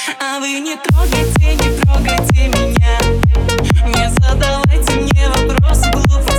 А вы не трогайте меня, не задавайте мне вопросы глупые.